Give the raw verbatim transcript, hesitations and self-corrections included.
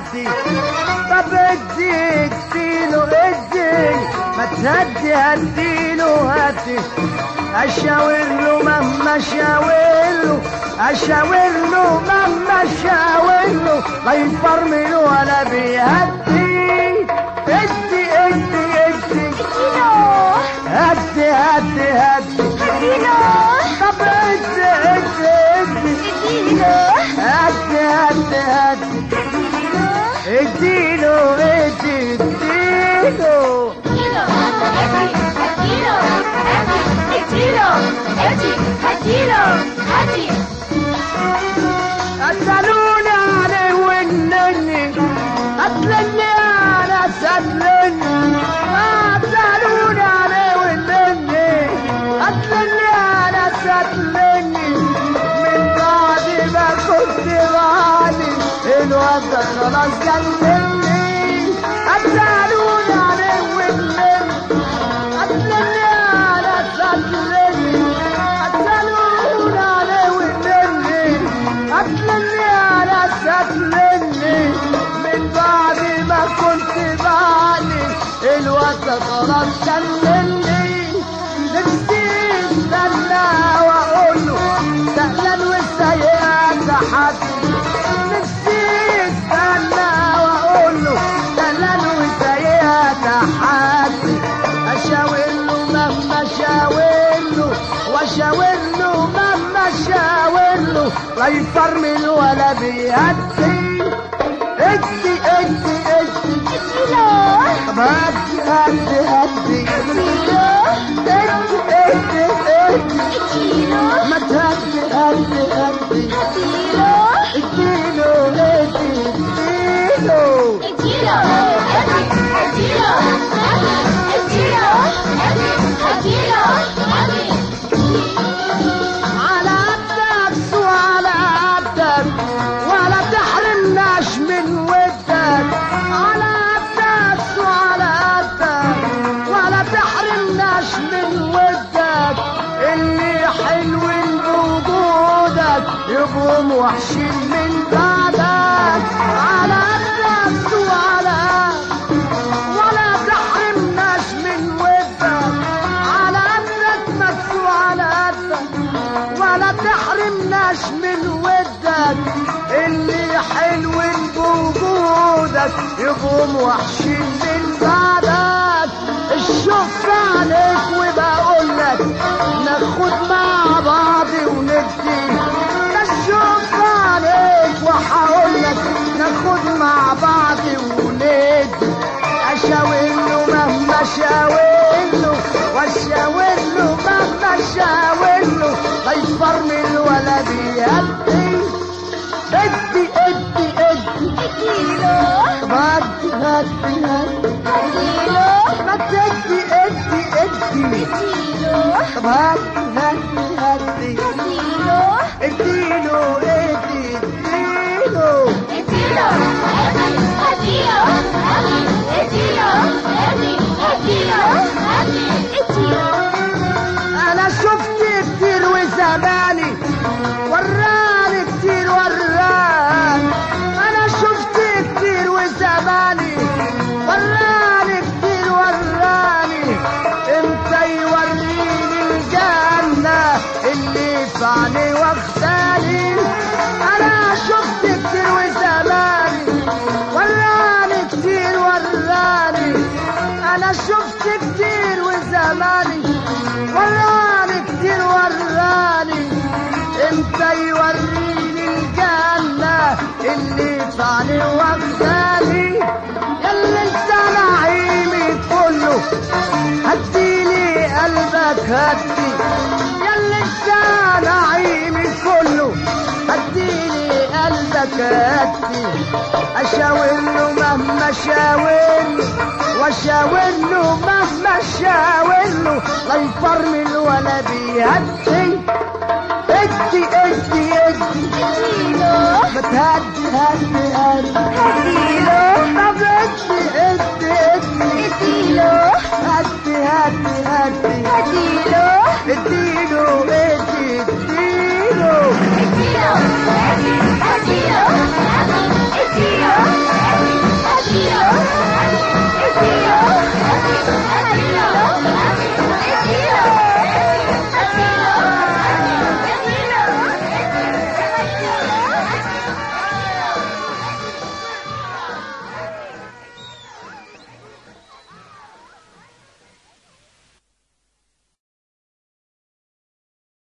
هدي. طب ادي اديله ادي ما تهدي هديله هدي. اشاور له مهما شاور له اشاور له مهما شاور له لا يفرمل ولا بيهدي. ادي ادي ادي هدي هدي هدي طب ادي ادي ادي هدي هدي هدي اديله ادي اديله قتلوني عليه وانني قتلني انا سلني. قتلوني عليه وانني قتلني انا سلني. من بعد ما كنت بعدي الواد خلاص جنني. قتلوني عليه وانني قتلني انا سلني. قتلوني عليه وانني قتلني انا سلني. من بعد ما كنت بعدي الواد خلاص جنني. نفسي استنى واقول له سهلا والسيئات تحدي. نفسي استنى واقول له سهلا والسيئات تحدي. اشاور له مهما شاور له واشاور له مهما شاور له لا يفرمل ولا بيهدي. ادي ادي ادي طب هدي هدي هدي ادي ادي ادي ما تهدي هدي هدي اديله ادي اديله على قدك وعلى قدك ولا تحرمناش من ودك. على قدك وعلى قدك ولا تحرمناش من ودك. اللي حلو بوجودك يبقوا موحشين من بعدك. على قدك وعلى قدك ولا تحرمناش من ودك. على قدك بس وعلى قدك ولا تحرمناش من ودك. اللي حلو بوجودك يبقوا موحشين من بعدك. الشوف عليك وبقولك ناخد مع بعض وندي. الشوف عليك وحقولك ناخد مع بعض وندي. اشاور له مهما شاور له واشاور له مهما شاور له لا يفرمل ولا بيهدي. ادي ادي ادي طب هدي هدي هدي ما تدي ادي ادي طب هدي هدي هدي اديله ادي اديله انا شفت كتير وزماني وراني كتير وراني. انا شفت كتير وزماني وراني كتير وراني. امتى يوريني الجنة اللي في عيني واخداني. انا شفت كتير وزماني وراني كتير وراني. انا شفت كتير وزماني وراني كتير وراني. امتى يوريني الجنة اللي في عيني واخداني. ياللي انت نعيمي كله هديلي قلبك هدي. ياللي انت نعيمي كله هديلي قلبك هدي. اشاور له مهما شاور واشاور له مهما شاور له لا يفرمل ولا بيهدي. ادي ادي ادي ما تهدي هدي هدي طب ادي ادي ادي هدي هدي هدي